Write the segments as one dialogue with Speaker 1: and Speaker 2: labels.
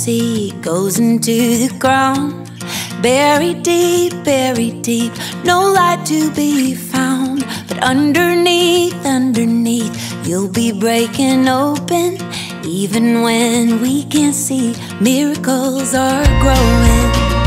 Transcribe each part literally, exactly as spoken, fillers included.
Speaker 1: seed goes into the ground, buried deep, buried deep, no light to be found. But underneath, underneath, you'll be breaking open. Even when we can't see, miracles are growing.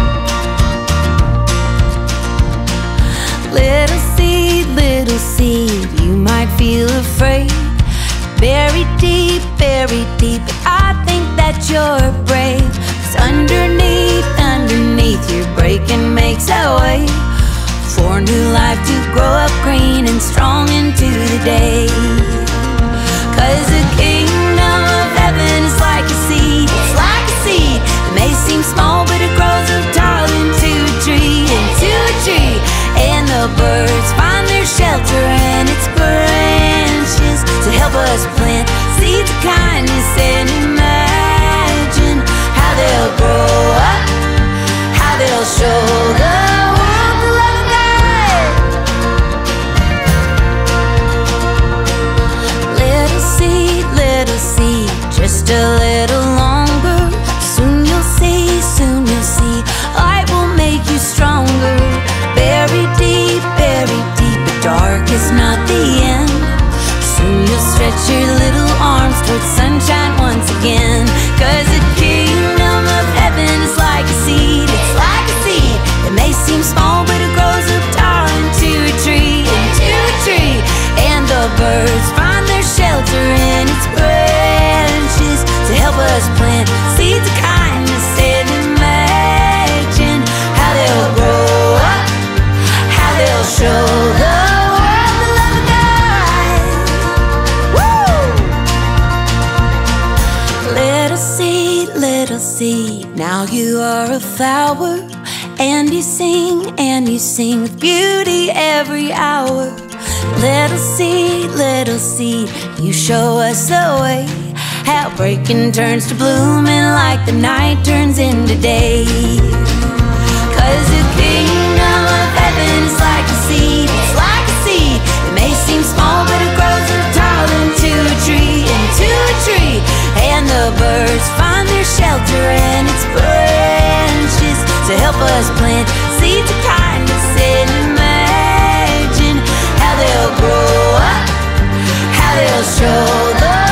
Speaker 1: Little seed, little seed, you might feel afraid. Buried deep, buried deep, but I think that you're brave. 'Cause underneath, underneath, your breaking makes a way for new life to grow up green and strong into the day. 'Cause the kingdom of heaven is like a seed, it's like a seed. It may seem small, but it grows up tall into a tree, into a tree. And the birds find their shelter in its branches to help us plant seeds of kindness and imagine how they'll grow up, how they'll show the world the love of God. Little seed, little seed, just a little longer. Soon you'll see, soon you'll see, light will make you stronger. Buried deep, buried deep, but dark is not the end. Soon you'll stretch your little arms towards sunshine once again. 'Cause the kingdom of heaven is like a seed, it's like a seed. It may seem small, but it grows up tall into a tree, into a tree. And the birds find their shelter in its branches to help us plant seeds of kindness and imagine how they'll grow up, how they'll show the world the love of God. Woo! Little seed, little seed, now you are a flower, and you sing, and you sing with beauty every hour. Little seed, little seed, you show us the way, how breaking turns to blooming like the night turns into day. 'Cause the kingdom of heaven is like a seed, it's like a seed. It may seem small, but it grows up tall into a tree, into a tree. And the birds find their shelter in its branches to help us plant seeds of kindness and imagine how they'll grow up, how they'll show the